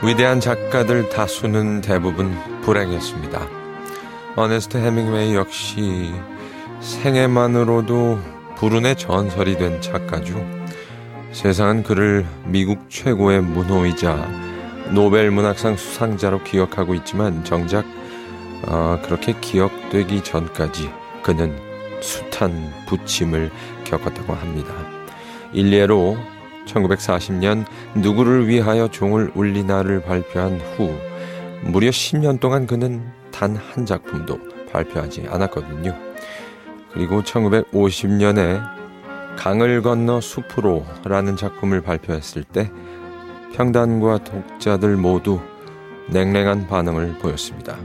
위대한 작가들 다수는 대부분 불행했습니다. 어네스트 헤밍웨이 역시 생애만으로도 불운의 전설이 된 작가죠. 세상은 그를 미국 최고의 문호이자 노벨 문학상 수상자로 기억하고 있지만 정작 그렇게 기억되기 전까지 그는 숱한 부침을 겪었다고 합니다. 일례로 1940년 누구를 위하여 종을 울리나를 발표한 후 무려 10년 동안 그는 단 한 작품도 발표하지 않았거든요. 그리고 1950년에 강을 건너 숲으로 라는 작품을 발표했을 때 평단과 독자들 모두 냉랭한 반응을 보였습니다.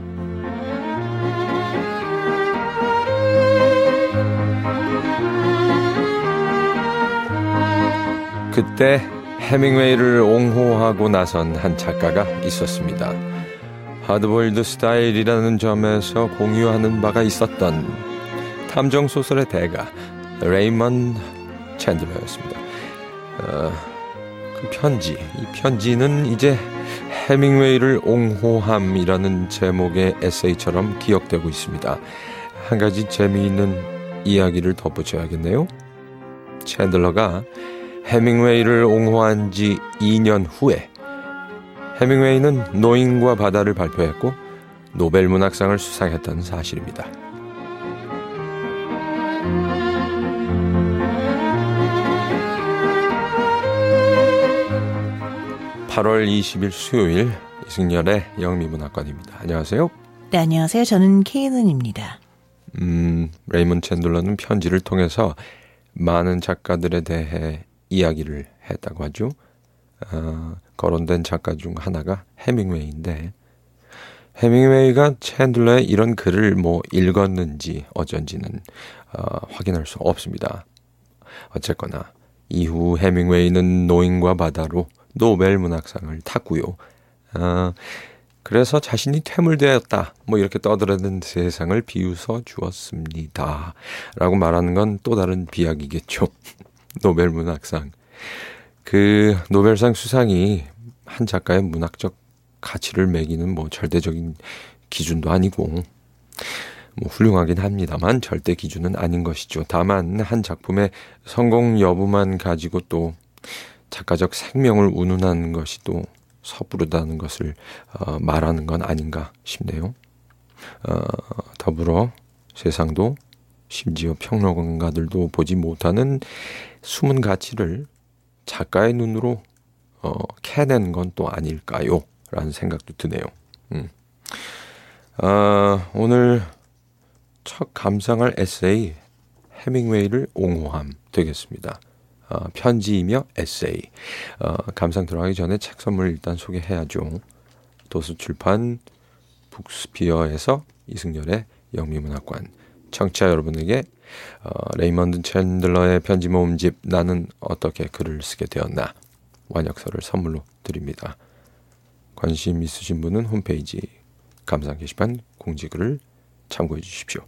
그때 헤밍웨이를 옹호하고 나선 한 작가가 있었습니다. 하드보일드 스타일이라는 점에서 공유하는 바가 있었던 탐정소설의 대가 레이먼드 챈들러였습니다. 그 편지, 이 편지는 이제 헤밍웨이를 옹호함이라는 제목의 에세이처럼 기억되고 있습니다. 한 가지 재미있는 이야기를 덧붙여야겠네요. 챈들러가 헤밍웨이를 옹호한 지 2년 후에 헤밍웨이는 노인과 바다를 발표했고 노벨 문학상을 수상했다는 사실입니다. (8월 20일) 수요일 이승열의 영미문학관입니다. 안녕하세요. 네, 안녕하세요. 저는 케이든입니다. 레이먼드 챈들러는 편지를 통해서 많은 작가들에 대해 이야기를 했다고 하죠. 거론된 작가 중 하나가 헤밍웨이인데 헤밍웨이가 챈들러의 이런 글을 읽었는지 어쩐지는 확인할 수 없습니다. 어쨌거나 이후 헤밍웨이는 노인과 바다로 노벨 문학상을 탔고요. 그래서 자신이 퇴물되었다 이렇게 떠들어댄 세상을 비웃어 주었습니다 라고 말하는 건 또 다른 비약이겠죠. 노벨 문학상. 그 노벨상 수상이 한 작가의 문학적 가치를 매기는 절대적인 기준도 아니고 훌륭하긴 합니다만 절대 기준은 아닌 것이죠. 다만 한 작품의 성공 여부만 가지고 또 작가적 생명을 운운하는 것이 또 섣부르다는 것을 말하는 건 아닌가 싶네요. 더불어 세상도 심지어 평론가들도 보지 못하는 숨은 가치를 작가의 눈으로 캐낸 건 또 아닐까요? 라는 생각도 드네요. 오늘 첫 감상할 에세이 헤밍웨이를 옹호함 되겠습니다. 편지이며 에세이. 감상 들어가기 전에 책 선물 일단 소개해야죠. 도서출판 북스피어에서 이승열의 영미문학관. 청취자 여러분에게 레이먼드 챈들러의 편지 모음집 나는 어떻게 글을 쓰게 되었나 완역서를 선물로 드립니다. 관심 있으신 분은 홈페이지 감상 게시판 공지글을 참고해 주십시오.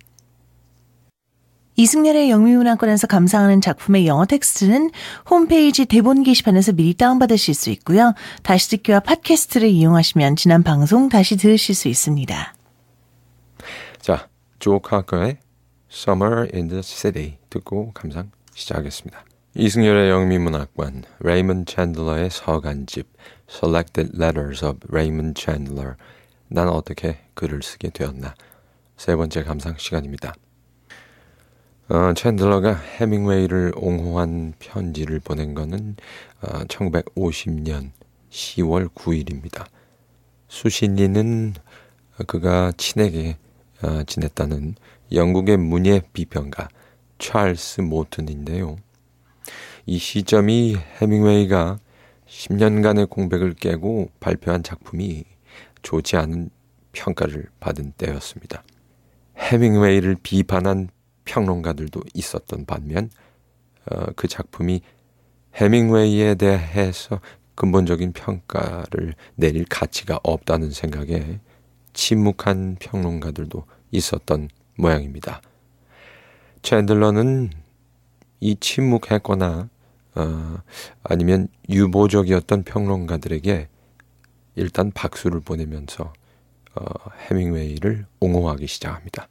이승열의 영미문학관에서 감상하는 작품의 영어 텍스트는 홈페이지 대본 게시판에서 미리 다운받으실 수 있고요. 다시 듣기와 팟캐스트를 이용하시면 지난 방송 다시 들으실 수 있습니다. 자, 조 카커의 Summer in the City 듣고 감상 시작하겠습니다. 이승열의 영미문학관, 레이먼드 챈들러의 서간집, Selected Letters of Raymond Chandler, 난 어떻게 글을 쓰게 되었나, 세 번째 감상 시간입니다. 챈들러가 헤밍웨이를 옹호한 편지를 보낸 것은 1950년 10월 9일입니다. 수신인은 그가 친하게 지냈다는 영국의 문예 비평가 찰스 모튼인데요. 이 시점이 헤밍웨이가 10년간의 공백을 깨고 발표한 작품이 좋지 않은 평가를 받은 때였습니다. 헤밍웨이를 비판한 평론가들도 있었던 반면 그 작품이 헤밍웨이에 대해서 근본적인 평가를 내릴 가치가 없다는 생각에 침묵한 평론가들도 있었던 모양입니다. 챈들러는 이 침묵했거나 아니면 유보적이었던 평론가들에게 일단 박수를 보내면서 해밍웨이를 옹호하기 시작합니다.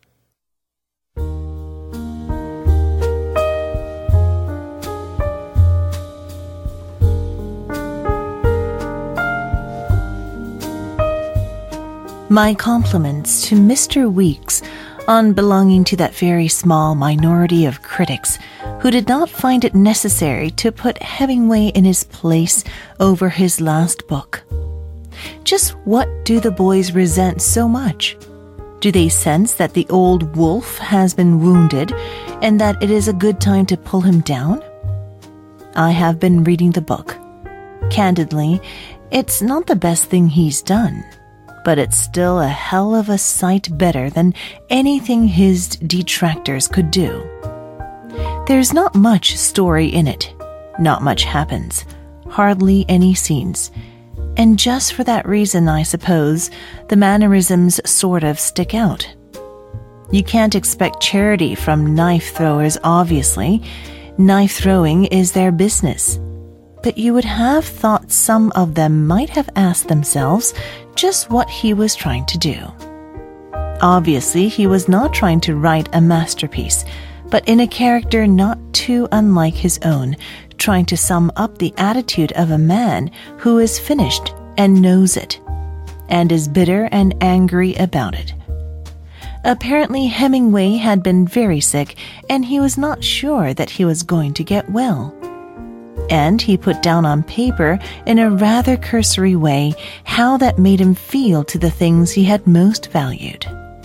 My compliments to Mr. Weeks on belonging to that very small minority of critics who did not find it necessary to put Hemingway in his place over his last book. Just what do the boys resent so much? Do they sense that the old wolf has been wounded and that it is a good time to pull him down? I have been reading the book. Candidly, it's not the best thing he's done, but it's still a hell of a sight better than anything his detractors could do. There's not much story in it. Not much happens. Hardly any scenes. And just for that reason, I suppose, the mannerisms sort of stick out. You can't expect charity from knife throwers, obviously. Knife throwing is their business. But you would have thought some of them might have asked themselves just what he was trying to do. Obviously, he was not trying to write a masterpiece, but in a character not too unlike his own, trying to sum up the attitude of a man who is finished and knows it, and is bitter and angry about it. Apparently, Hemingway had been very sick, and he was not sure that he was going to get well. And he put down on paper in a rather cursory way how that made him feel to the things he had most valued.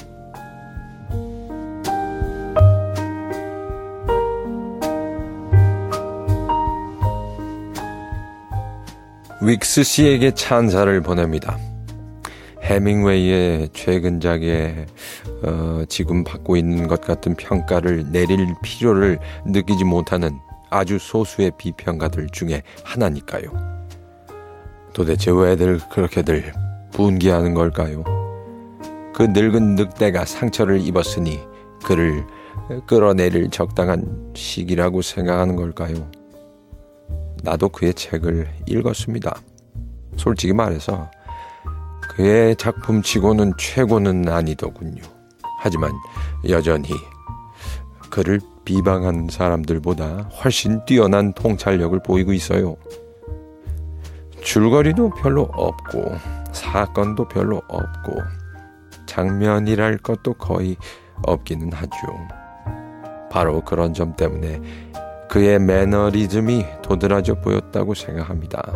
윅스 씨에게 찬사를 보냅니다. 해밍웨이의 최근작에 지금 받고 있는 것 같은 평가를 내릴 필요를 느끼지 못하는 아주 소수의 비평가들 중에 하나니까요. 도대체 왜들 그렇게들 분개하는 걸까요? 그 늙은 늑대가 상처를 입었으니 그를 끌어내릴 적당한 시기라고 생각하는 걸까요? 나도 그의 책을 읽었습니다. 솔직히 말해서 그의 작품치고는 최고는 아니더군요. 하지만 여전히 그를 비방한 사람들보다 훨씬 뛰어난 통찰력을 보이고 있어요. 줄거리도 별로 없고 사건도 별로 없고 장면이랄 것도 거의 없기는 하죠. 바로 그런 점 때문에 그의 매너리즘이 도드라져 보였다고 생각합니다.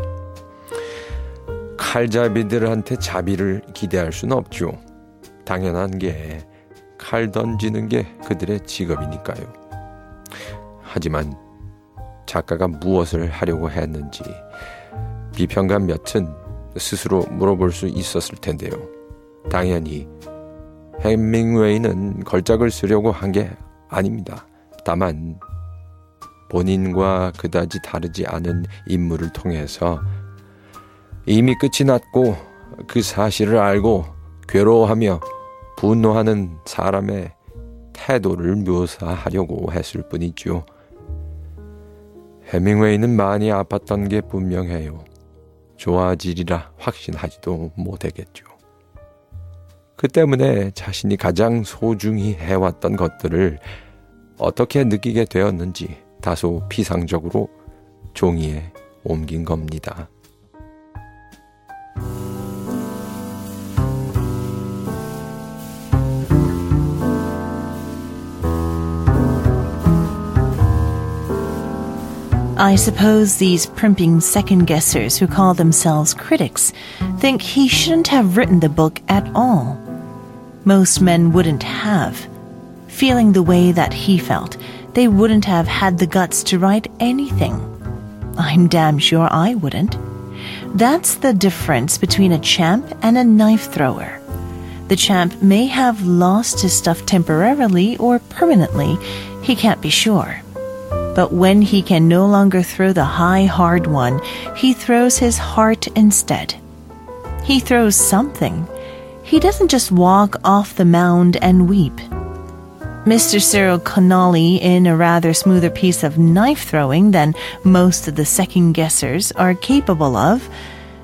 칼잡이들한테 자비를 기대할 수는 없죠. 당연한 게 칼 던지는 게 그들의 직업이니까요. 하지만 작가가 무엇을 하려고 했는지 비평가 몇은 스스로 물어볼 수 있었을 텐데요. 당연히 해밍웨이는 걸작을 쓰려고 한 게 아닙니다. 다만 본인과 그다지 다르지 않은 인물을 통해서 이미 끝이 났고 그 사실을 알고 괴로워하며 분노하는 사람의 태도를 묘사하려고 했을 뿐이죠. 해밍웨이는 많이 아팠던 게 분명해요. 좋아지리라 확신하지도 못하겠죠. 그 때문에 자신이 가장 소중히 해왔던 것들을 어떻게 느끼게 되었는지 다소 피상적으로 종이에 옮긴 겁니다. I suppose these primping second-guessers who call themselves critics think he shouldn't have written the book at all. Most men wouldn't have. Feeling the way that he felt, they wouldn't have had the guts to write anything. I'm damn sure I wouldn't. That's the difference between a champ and a knife thrower. The champ may have lost his stuff temporarily or permanently, he can't be sure. But when he can no longer throw the high, hard one, he throws his heart instead. He throws something. He doesn't just walk off the mound and weep. Mr. Cyril Connolly, in a rather smoother piece of knife throwing than most of the second-guessers are capable of,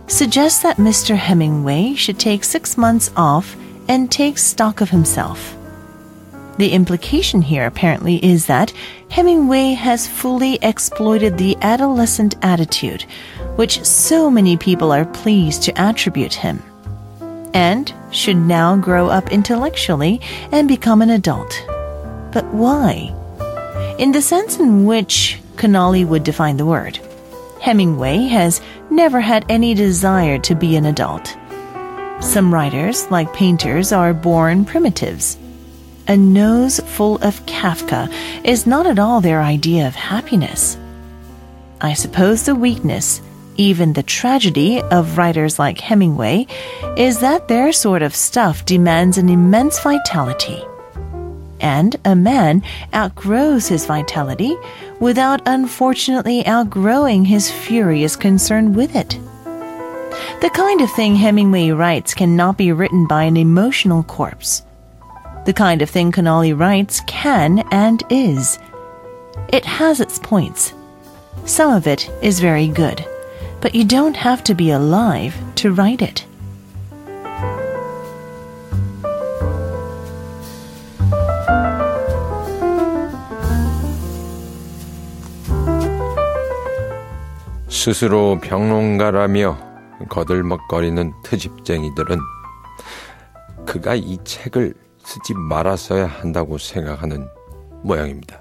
suggests that Mr. Hemingway should take 6 months off and take stock of himself. The implication here apparently is that Hemingway has fully exploited the adolescent attitude, which so many people are pleased to attribute him, and should now grow up intellectually and become an adult. But why? In the sense in which Connolly would define the word, Hemingway has never had any desire to be an adult. Some writers, like painters, are born primitives. A nose full of Kafka is not at all their idea of happiness. I suppose the weakness, even the tragedy of writers like Hemingway, is that their sort of stuff demands an immense vitality. And a man outgrows his vitality without unfortunately outgrowing his furious concern with it. The kind of thing Hemingway writes cannot be written by an emotional corpse. The kind of thing Connolly writes can and is. It has its points. Some of it is very good, but you don't have to be alive to write it. 스스로 평론가라며 거들먹거리는 트집쟁이들은 그가 이 책을 쓰지 말았어야 한다고 생각하는 모양입니다.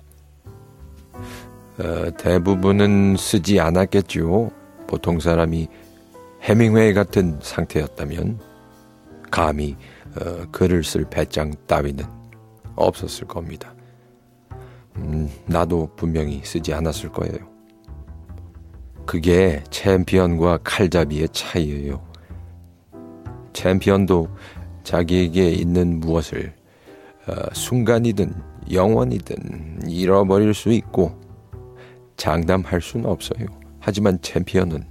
대부분은 쓰지 않았겠죠. 보통 사람이 해밍웨이 같은 상태였다면 감히 글을 쓸 배짱 따위는 없었을 겁니다. 나도 분명히 쓰지 않았을 거예요. 그게 챔피언과 칼잡이의 차이예요. 챔피언도 자기에게 있는 무엇을 순간이든 영원이든 잃어버릴 수 있고 장담할 수는 없어요. 하지만 챔피언은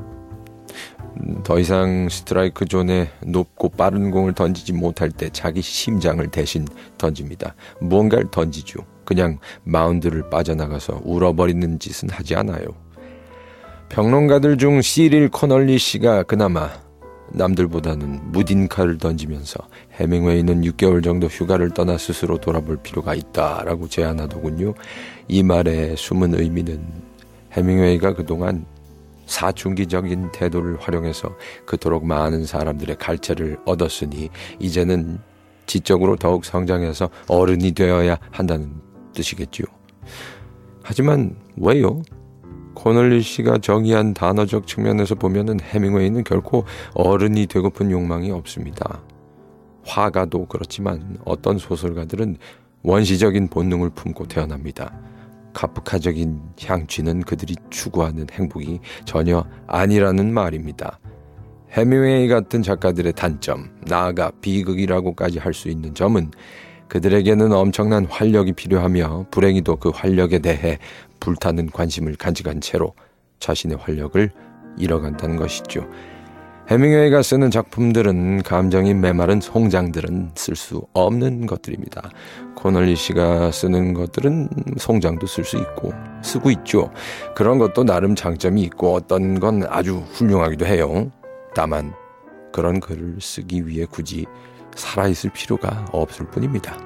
더 이상 스트라이크 존에 높고 빠른 공을 던지지 못할 때 자기 심장을 대신 던집니다. 무언가를 던지죠. 그냥 마운드를 빠져나가서 울어버리는 짓은 하지 않아요. 평론가들 중 시릴 코널리 씨가 그나마 남들보다는 무딘카를 던지면서 해밍웨이는 6개월 정도 휴가를 떠나 스스로 돌아볼 필요가 있다라고 제안하더군요. 이 말의 숨은 의미는 해밍웨이가 그동안 사춘기적인 태도를 활용해서 그토록 많은 사람들의 갈채를 얻었으니 이제는 지적으로 더욱 성장해서 어른이 되어야 한다는 뜻이겠지요. 하지만 왜요? 코널리 씨가 정의한 단어적 측면에서 보면은 해밍웨이는 결코 어른이 되고픈 욕망이 없습니다. 화가도 그렇지만 어떤 소설가들은 원시적인 본능을 품고 태어납니다. 카프카적인 향취는 그들이 추구하는 행복이 전혀 아니라는 말입니다. 해밍웨이 같은 작가들의 단점, 나아가 비극이라고까지 할 수 있는 점은 그들에게는 엄청난 활력이 필요하며 불행히도 그 활력에 대해 불타는 관심을 간직한 채로 자신의 활력을 잃어간다는 것이죠. 해밍웨이가 쓰는 작품들은 감정이 메마른 송장들은 쓸 수 없는 것들입니다. 코널리 씨가 쓰는 것들은 송장도 쓸 수 있고 쓰고 있죠. 그런 것도 나름 장점이 있고 어떤 건 아주 훌륭하기도 해요. 다만 그런 글을 쓰기 위해 굳이 살아있을 필요가 없을 뿐입니다.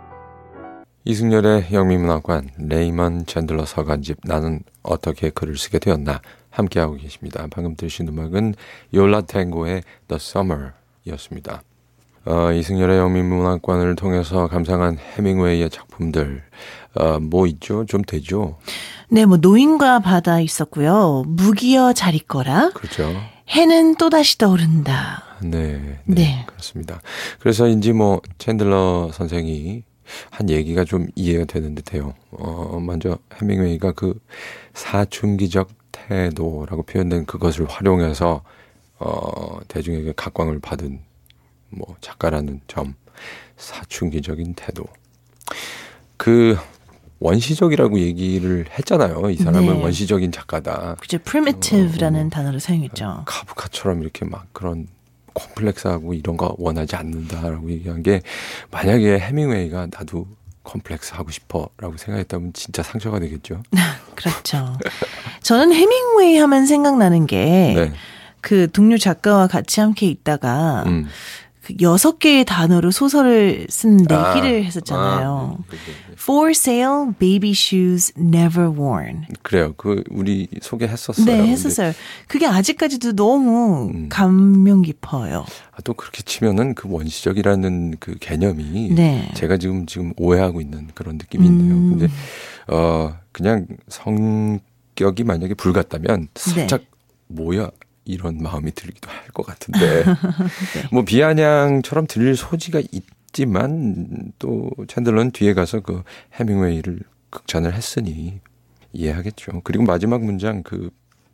이승열의 영미문학관 레이먼 챈들러 서간집 나는 어떻게 글을 쓰게 되었나 함께하고 계십니다. 방금 들으신 음악은 요라 탱고의 The Summer 이었습니다. 이승열의 영미문학관을 통해서 감상한 해밍웨이의 작품들 뭐 있죠? 좀 되죠? 네, 뭐 노인과 바다 있었고요. 무기여 잘 있거라. 그렇죠. 해는 또다시 떠오른다. 네, 그렇습니다. 그래서인지 뭐 챈들러 선생이 한 얘기가 좀 이해가 되는 듯해요. 먼저 해밍웨이가 그 사춘기적 태도라고 표현된 그것을 활용해서 대중에게 각광을 받은 뭐 작가라는 점, 사춘기적인 태도. 그 원시적이라고 얘기를 했잖아요. 이 사람은 네. 원시적인 작가다. 그죠, primitive라는 단어를 사용했죠. 카프카처럼 이렇게 막 그런 콤플렉스하고 이런 거 원하지 않는다라고 얘기한 게 만약에 해밍웨이가 나도 콤플렉스 하고 싶어라고 생각했다면 진짜 상처가 되겠죠. 그렇죠. 저는 해밍웨이 하면 생각나는 게 네. 그 동료 작가와 같이 함께 있다가 그 6개의 단어로 소설을 쓴 내기를 했었잖아요. For sale, baby shoes never worn. 그래요. 그 우리 소개했었어요. 네, 했었어요. 그게 아직까지도 너무 감명 깊어요. 또 그렇게 치면은 그 원시적이라는 그 개념이 네. 제가 지금 오해하고 있는 그런 느낌이 있네요. 근데 그냥 성격이 만약에 불같다면 살짝 네. 뭐야 이런 마음이 들기도 할 것 같은데 네. 뭐 비아냥처럼 들릴 소지가 있지만 또 챈들러는 뒤에 가서 그 해밍웨이를 극찬을 했으니 이해하겠죠. 그리고 마지막 문장 그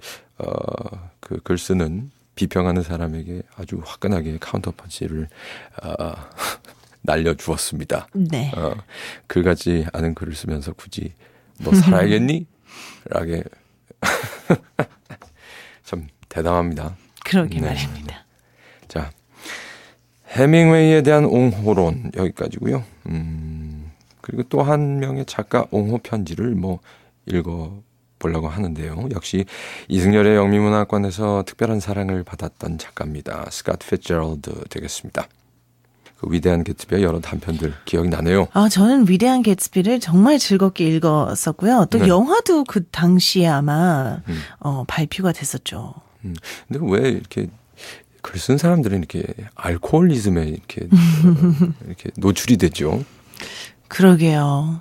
글 쓰는 비평하는 사람에게 아주 화끈하게 카운터 펀치를 날려주었습니다. 네. 글 같지 않은 글을 쓰면서 굳이 너 살아야겠니? 라게 참 대담합니다. 그러게 네. 말입니다. 자, 해밍웨이에 대한 옹호론 여기까지고요. 그리고 또 한 명의 작가 옹호 편지를 뭐 읽어보려고 하는데요. 역시 이승열의 영미문학관에서 특별한 사랑을 받았던 작가입니다. 스캇 피츠제럴드 되겠습니다. 그 위대한 개츠비의 여러 단편들 기억이 나네요. 저는 위대한 개츠비를 정말 즐겁게 읽었었고요. 또 네. 영화도 그 당시에 아마 발표가 됐었죠. 근데 왜 이렇게 글 쓴 사람들은 이렇게 알코올리즘에 이렇게 노출이 되죠? 그러게요.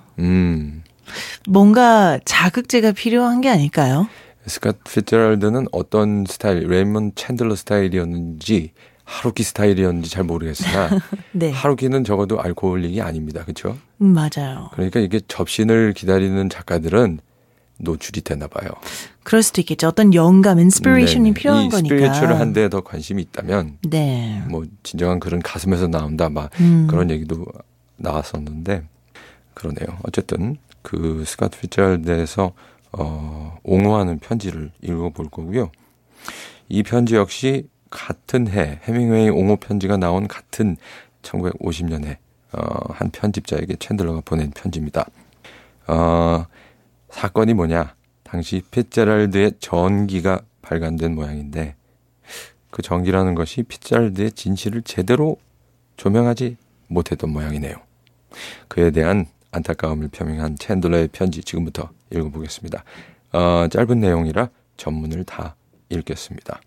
뭔가 자극제가 필요한 게 아닐까요? 스캇 피츠제럴드는 어떤 스타일, 레이먼 챈들러 스타일이었는지 하루키 스타일이었는지 잘 모르겠으나 네. 하루키는 적어도 알코올릭이 아닙니다. 그렇죠? 맞아요. 그러니까 이게 접신을 기다리는 작가들은 노출이 되나 봐요. 그럴 수도 있겠죠. 어떤 영감, 인스피레이션이 필요한 거니까. 이 스피리추얼한 데에 더 관심이 있다면 네. 뭐 진정한 글은 가슴에서 나온다 막 그런 얘기도 나왔었는데 그러네요. 어쨌든 그 스캇 피츠제럴드에서 옹호하는 편지를 읽어볼 거고요. 이 편지 역시 같은 해 해밍웨이 옹호 편지가 나온 같은 1950년에 한 편집자에게 챈들러가 보낸 편지입니다. 사건이 뭐냐? 당시 피츠제럴드의 전기가 발간된 모양인데 그 전기라는 것이 피츠제럴드의 진실을 제대로 조명하지 못했던 모양이네요. 그에 대한 안타까움을 표명한 챈들러의 편지 지금부터 읽어보겠습니다. 짧은 내용이라 전문을 다 읽겠습니다.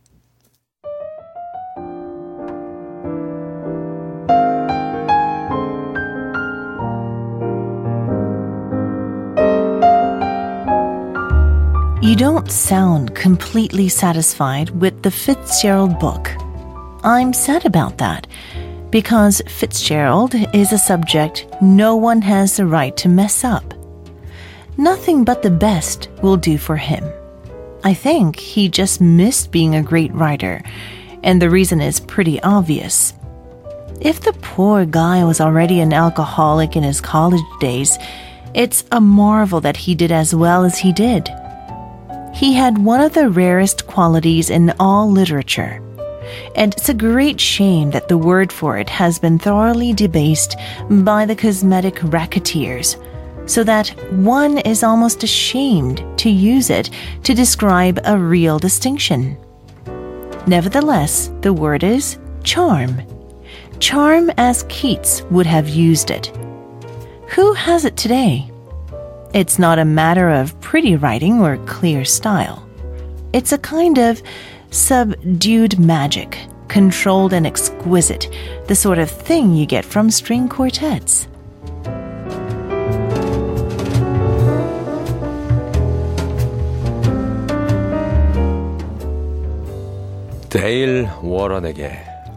You don't sound completely satisfied with the Fitzgerald book. I'm sad about that, because Fitzgerald is a subject no one has the right to mess up. Nothing but the best will do for him. I think he just missed being a great writer, and the reason is pretty obvious. If the poor guy was already an alcoholic in his college days, it's a marvel that he did as well as he did. He had one of the rarest qualities in all literature, and it's a great shame that the word for it has been thoroughly debased by the cosmetic racketeers, so that one is almost ashamed to use it to describe a real distinction. Nevertheless, the word is charm. Charm as Keats would have used it. Who has it today? It's not a matter of pretty writing or clear style. It's a kind of subdued magic, controlled and exquisite, the sort of thing you get from string quartets. 데일 워런에게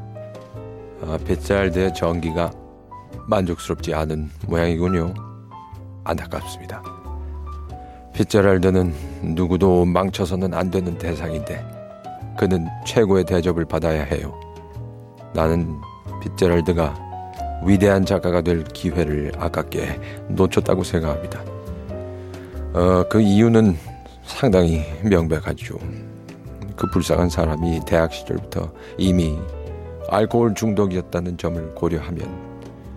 피츠제럴드의 전기가 만족스럽지 않은 모양이군요. 안타깝습니다. 피츠제럴드는 누구도 망쳐서는 안 되는 대상인데 그는 최고의 대접을 받아야 해요. 나는 피츠제럴드가 위대한 작가가 될 기회를 아깝게 놓쳤다고 생각합니다. 그 이유는 상당히 명백하죠. 그 불쌍한 사람이 대학 시절부터 이미 알코올 중독이었다는 점을 고려하면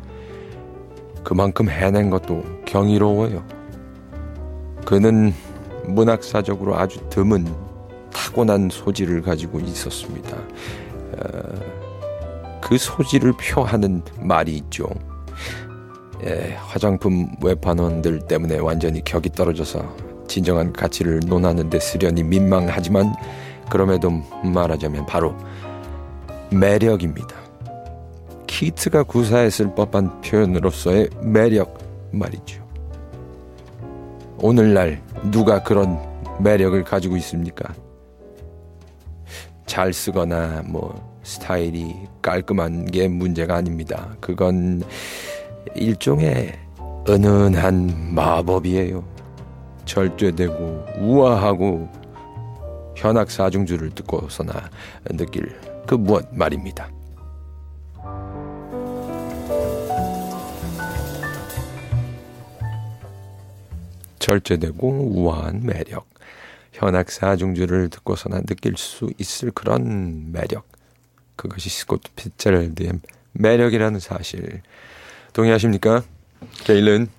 그만큼 해낸 것도 경이로워요. 그는 문학사적으로 아주 드문 타고난 소질을 가지고 있었습니다. 그 소질을 표하는 말이 있죠. 화장품 외판원들 때문에 완전히 격이 떨어져서 진정한 가치를 논하는 데 쓰려니 민망하지만 그럼에도 말하자면 바로 매력입니다. 키트가 구사했을 법한 표현으로서의 매력 말이죠. 오늘날 누가 그런 매력을 가지고 있습니까? 잘 쓰거나 스타일이 깔끔한 게 문제가 아닙니다. 그건 일종의 은은한 마법이에요. 절제되고 우아하고 현악사중주를 듣고서나 느낄 그 무엇 말입니다. 절제되고 우아한 매력, 현악사중주를 듣고서나 느낄 수 있을 그런 매력, 그것이 스코트 피츠제럴드의 매력이라는 사실 동의하십니까? 게일은?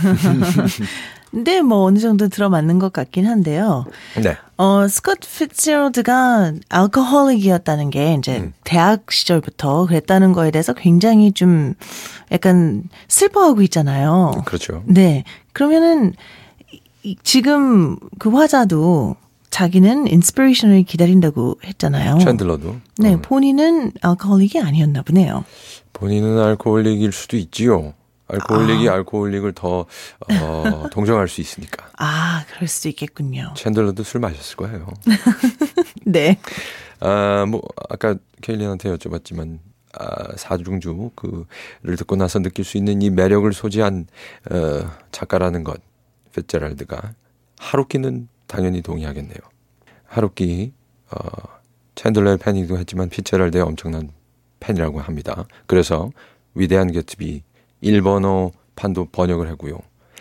네, 어느 정도 들어맞는 것 같긴 한데요. 네. 스코트 피츠제럴드가 알코홀릭이었다는 게 이제 대학 시절부터 그랬다는 거에 대해서 굉장히 좀 약간 슬퍼하고 있잖아요. 그렇죠. 네. 그러면은 지금 그 화자도 자기는 인스피레이션을 기다린다고 했잖아요. 챈들러도. 네, 본인은 알코홀릭이 아니었나 보네요. 본인은 알코홀릭일 수도 있지요. 알코홀릭이 알코홀릭을 더 동정할 수 있으니까. 그럴 수도 있겠군요. 챈들러도 술 마셨을 거예요. 네. 아까 케일린한테 여쭤봤지만 사중주 그를 듣고 나서 느낄 수 있는 이 매력을 소지한 작가라는 것, 피츠제럴드가 하루키는 당연히 동의하겠네요. 하루키 챈들러의 팬이기도 했지만 피츠제럴드의 엄청난 팬이라고 합니다. 그래서 위대한 개츠비 일본어 판도 번역을 하고요.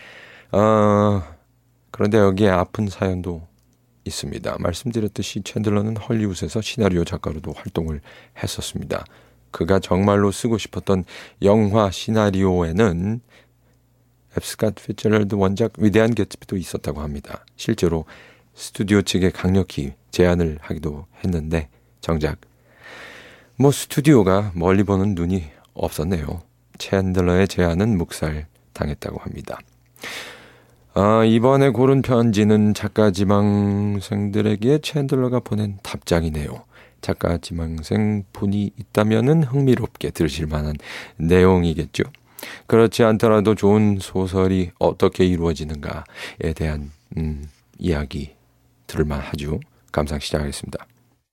그런데 여기에 아픈 사연도 있습니다. 말씀드렸듯이 챈들러는 헐리우드에서 시나리오 작가로도 활동을 했었습니다. 그가 정말로 쓰고 싶었던 영화 시나리오에는 F. 스코트 피츠제럴드 원작 위대한 개츠비도 있었다고 합니다. 실제로 스튜디오 측에 강력히 제안을 하기도 했는데 정작 스튜디오가 멀리 보는 눈이 없었네요. 챈들러의 제안은 묵살당했다고 합니다. 이번에 고른 편지는 작가 지망생들에게 챈들러가 보낸 답장이네요. 작가 지망생 분이 있다면은 흥미롭게 들으실 만한 내용이겠죠. 그렇지 않더라도 좋은 소설이 어떻게 이루어지는가에 대한 이야기 들을만 하죠. 감상 시작하겠습니다.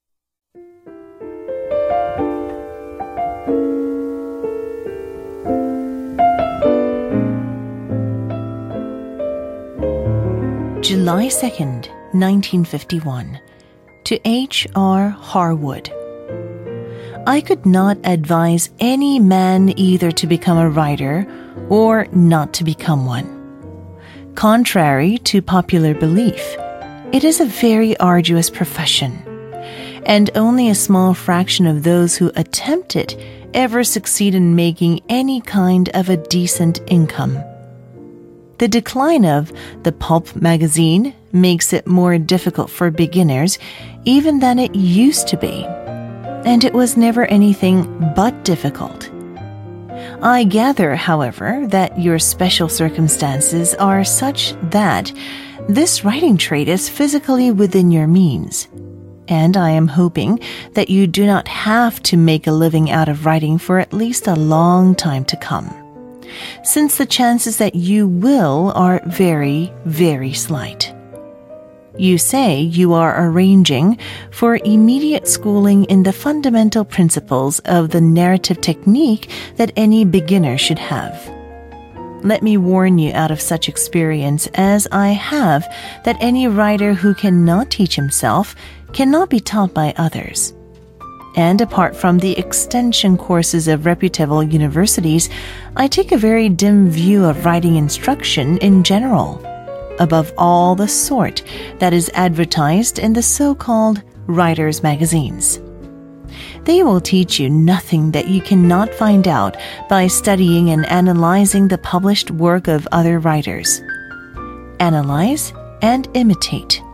July 2nd, 1951. To H.R. Harwood. I could not advise any man either to become a writer or not to become one. Contrary to popular belief, it is a very arduous profession, and only a small fraction of those who attempt it ever succeed in making any kind of a decent income. The decline of the pulp magazine makes it more difficult for beginners even than it used to be. And it was never anything but difficult. I gather, however, that your special circumstances are such that this writing trade is physically within your means. And I am hoping that you do not have to make a living out of writing for at least a long time to come, since the chances that you will are very, very slight. You say you are arranging for immediate schooling in the fundamental principles of the narrative technique that any beginner should have. Let me warn you out of such experience as I have that any writer who cannot teach himself cannot be taught by others. And apart from the extension courses of reputable universities, I take a very dim view of writing instruction in general, above all the sort that is advertised in the so-called writers' magazines. They will teach you nothing that you cannot find out by studying and analyzing the published work of other writers. Analyze and imitate.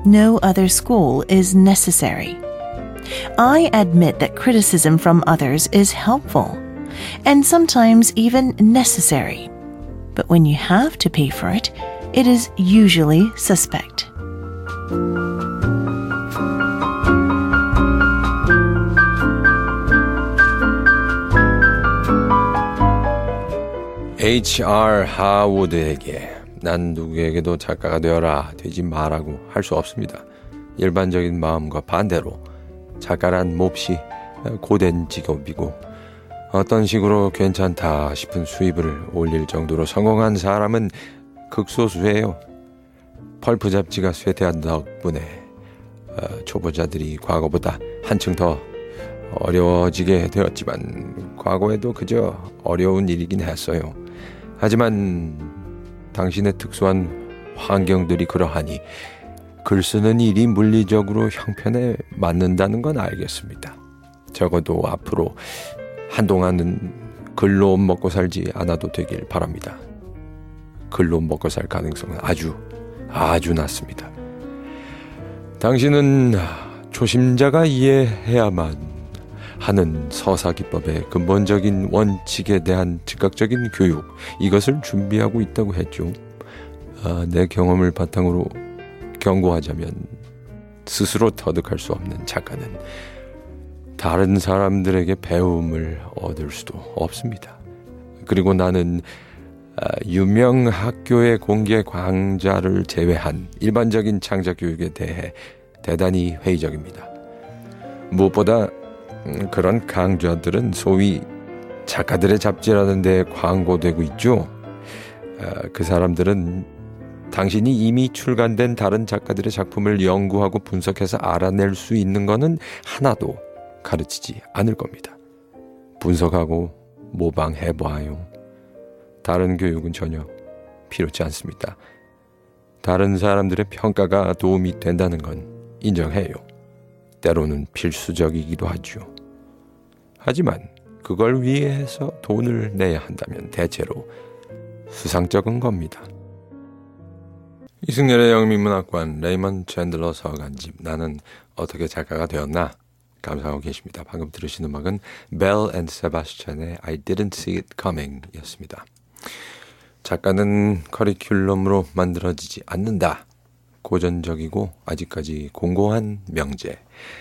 no other school is necessary. I admit that criticism from others is helpful and sometimes even necessary. But when you have to pay for it, it is usually suspect. H.R. 하워드에게 난 누구에게도 작가가 되지 마라고 할 수 없습니다. 일반적인 마음과 반대로 작가란 몹시 고된 직업이고 어떤 식으로 괜찮다 싶은 수입을 올릴 정도로 성공한 사람은 극소수예요. 펄프 잡지가 쇠퇴한 덕분에 초보자들이 과거보다 한층 더 어려워지게 되었지만 과거에도 그저 어려운 일이긴 했어요. 하지만 당신의 특수한 환경들이 그러하니 글 쓰는 일이 물리적으로 형편에 맞는다는 건 알겠습니다. 적어도 앞으로 한동안은 글로 먹고 살지 않아도 되길 바랍니다. 글로 먹고 살 가능성은 아주 낮습니다. 당신은 초심자가 이해해야만 하는 서사기법의 근본적인 원칙에 대한 즉각적인 교육, 이것을 준비하고 있다고 했죠. 내 경험을 바탕으로 경고하자면 스스로 터득할 수 없는 작가는 다른 사람들에게 배움을 얻을 수도 없습니다. 그리고 나는 유명 학교의 공개 강좌를 제외한 일반적인 창작 교육에 대해 대단히 회의적입니다. 무엇보다 그런 강좌들은 소위 작가들의 잡지라는 데 광고되고 있죠. 그 사람들은 당신이 이미 출간된 다른 작가들의 작품을 연구하고 분석해서 알아낼 수 있는 것은 하나도 가르치지 않을 겁니다. 분석하고 모방해봐요. 다른 교육은 전혀 필요치 않습니다. 다른 사람들의 평가가 도움이 된다는 건 인정해요. 때로는 필수적이기도 하죠. 하지만 그걸 위해서 돈을 내야 한다면 대체로 수상쩍은 겁니다. 이승열의 영미문학관 레이먼 챈들러 서간집 나는 어떻게 작가가 되었나 감상하고 계십니다. 방금 들으신 음악은 벨 앤 세바스찬의 I Didn't See It Coming 였습니다. 작가는 커리큘럼으로 만들어지지 않는다. 고전적이고 아직까지 공고한 명제.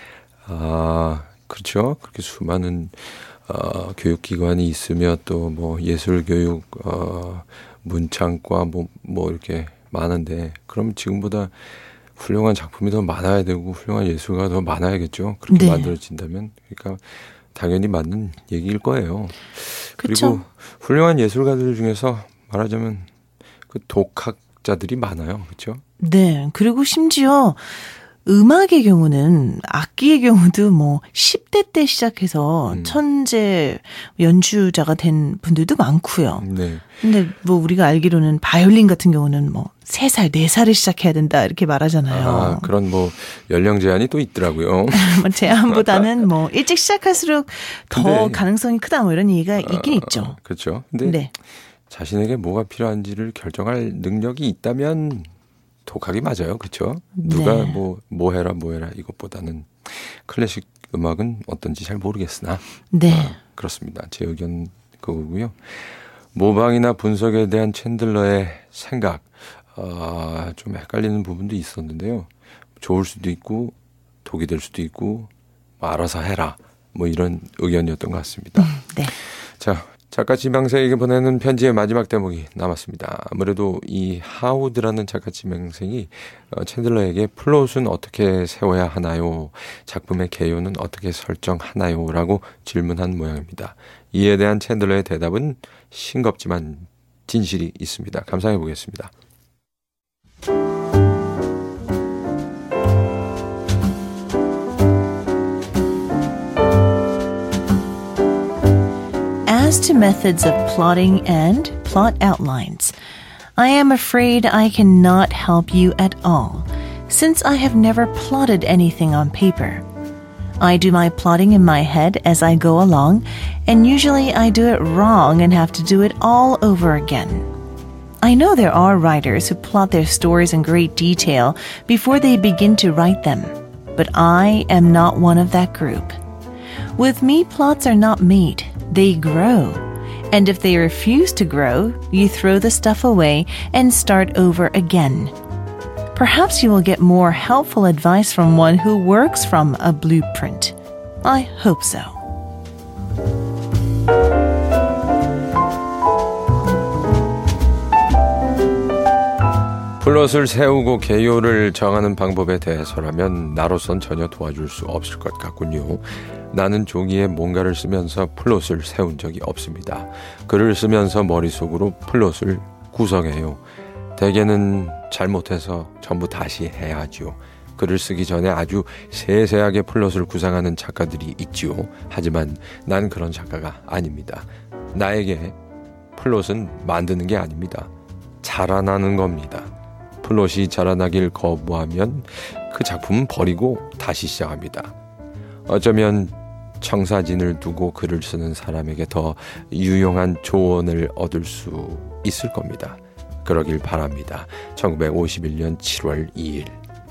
그렇죠. 그렇게 수많은 교육기관이 있으며 또 뭐 예술교육 문창과 뭐 이렇게 많은데 그럼 지금보다 훌륭한 작품이 더 많아야 되고 훌륭한 예술가가 더 많아야겠죠. 그렇게 만들어진다면. 그러니까 당연히 맞는 얘기일 거예요. 그쵸? 그리고 훌륭한 예술가들 중에서 말하자면 그 독학자들이 많아요. 그렇죠? 네. 그리고 심지어 음악의 경우는 악기의 경우도 뭐 10대 때 시작해서 천재 연주자가 된 분들도 많고요. 네. 근데 뭐 우리가 알기로는 바이올린 같은 경우는 뭐 3살, 4살에 시작해야 된다 이렇게 말하잖아요. 그런 뭐 연령 제한이 또 있더라고요. 제한보다는 뭐 일찍 시작할수록 더 가능성이 크다 뭐 이런 얘기가 있긴 있죠. 그렇죠. 근데 자신에게 뭐가 필요한지를 결정할 능력이 있다면 독학이 맞아요. 그렇죠? 누가 뭐 해라 이것보다는 클래식 음악은 어떤지 잘 모르겠으나 그렇습니다. 제 의견 그거고요. 모방이나 분석에 대한 챈들러의 생각 좀 헷갈리는 부분도 있었는데요. 좋을 수도 있고 독이 될 수도 있고 알아서 해라 뭐 이런 의견이었던 것 같습니다. 자, 작가 지망생에게 보내는 편지의 마지막 대목이 남았습니다. 아무래도 이 하우드라는 작가 지망생이 챈들러에게 플롯은 어떻게 세워야 하나요? 작품의 개요는 어떻게 설정하나요? 라고 질문한 모양입니다. 이에 대한 챈들러의 대답은 싱겁지만 진실이 있습니다. 감상해 보겠습니다. As to methods of plotting and plot outlines, I am afraid I cannot help you at all, since I have never plotted anything on paper. I do my plotting in my head as I go along, and usually I do it wrong and have to do it all over again. I know there are writers who plot their stories in great detail before they begin to write them, but I am not one of that group. With me, plots are not made, they grow. And if they refuse to grow, you throw the stuff away and start over again. Perhaps you will get more helpful advice from one who works from a blueprint. I hope so. 플롯을 세우고 개요를 정하는 방법에 대해서라면 나로선 전혀 도와줄 수 없을 것 같군요. 나는 종이에 뭔가를 쓰면서 플롯을 세운 적이 없습니다. 글을 쓰면서 머릿속으로 플롯을 구성해요. 대개는 잘못해서 전부 다시 해야죠. 글을 쓰기 전에 아주 세세하게 플롯을 구상하는 작가들이 있지요. 하지만 난 그런 작가가 아닙니다. 나에게 플롯은 만드는 게 아닙니다. 자라나는 겁니다. 플롯이 자라나길 거부하면 그 작품은 버리고 다시 시작합니다. 어쩌면 청사진을 두고 글을 쓰는 사람에게 더 유용한 조언을 얻을 수 있을 겁니다. 그러길 바랍니다. 1951년 7월 2일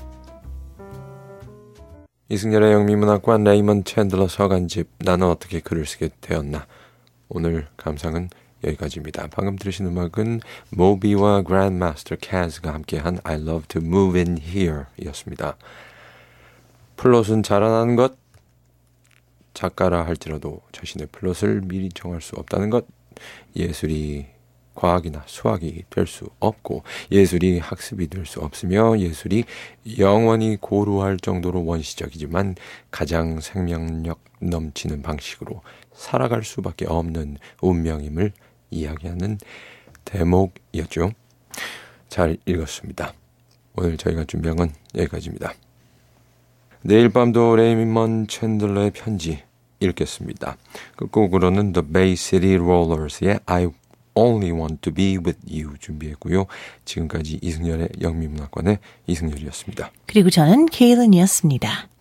이승열의 영미문학과 레이먼 챈들러 서간집 나는 어떻게 글을 쓰게 되었나. 오늘 감상은 여기까지입니다. 방금 들으신 음악은 모비와 그랜드마스터 캐즈가 함께한 I Love to Move in Here 이었습니다. 플롯은 자라나는 것, 작가라 할지라도 자신의 플롯을 미리 정할 수 없다는 것, 예술이 과학이나 수학이 될 수 없고 예술이 학습이 될 수 없으며 예술이 영원히 고루할 정도로 원시적이지만 가장 생명력 넘치는 방식으로 살아갈 수밖에 없는 운명임을 이야기하는 대목이었죠. 잘 읽었습니다. 오늘 저희가 준비한 건 여기까지입니다. 내일 밤도 레이먼 챈들러의 편지 읽겠습니다. 끝곡으로는 The Bay City Rollers의 I Only Want to Be With You 준비했고요. 지금까지 이승열의 영미문학관의 이승열이었습니다. 그리고 저는 케일런이었습니다.